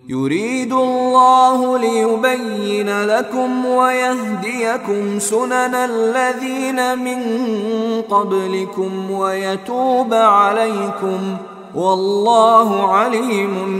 يريد الله ليبين لكم ويهديكم سنن الذين من قبلكم ويتوب عليكم، والله عليم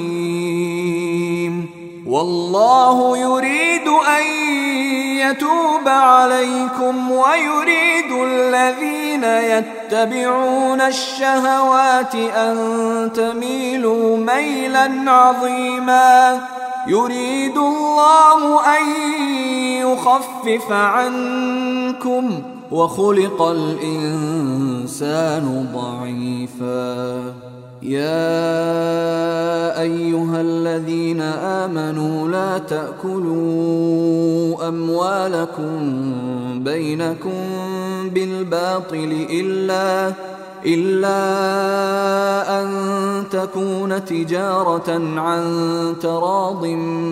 حكيم. والله يريد أن يتوب عليكم ويريد الذين يتبعون الشهوات أن تميلوا ميلا عظيما. يريد الله أن يخفف عنكم وخلق الإنسان ضعيفا. يا أيها الذين آمنوا لا تأكلوا أموالكم بينكم بالباطل إلا أن تكون تجارة عن تراض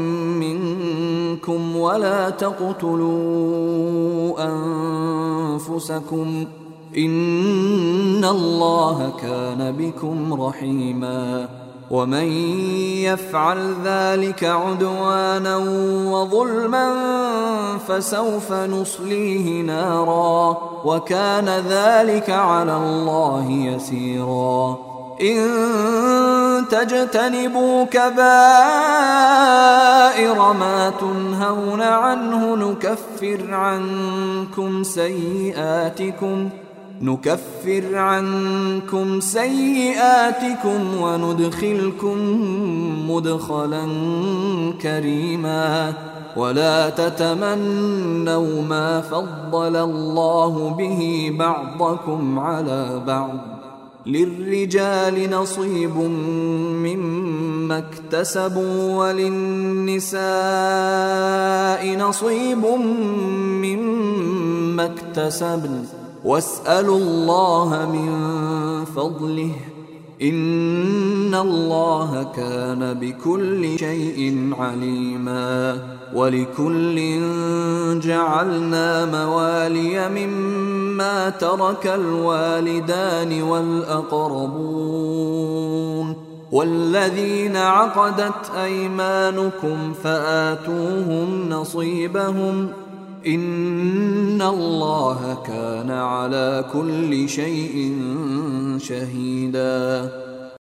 منكم، ولا تقتلوا أنفسكم إن الله كان بكم رحيما. ومن يفعل ذلك عدوانا وظلما فسوف نصليه نارا، وكان ذلك على الله يسيرا. إن تجتنبوا كبائر ما تنهون عنه نكفر عنكم سيئاتكم وندخلكم مدخلا كريما. ولا تتمنوا ما فضل الله به بعضكم على بعض، للرجال نصيب مما اكتسبوا وللنساء نصيب مما اكتسبن، واسألوا الله من فضله إن الله كان بكل شيء عليما. ولكل جعلنا موالي مما ترك الوالدان والأقربون والذين عقدت أيمانكم فآتوهم نصيبهم إن الله كان على كل شيء شهيدا.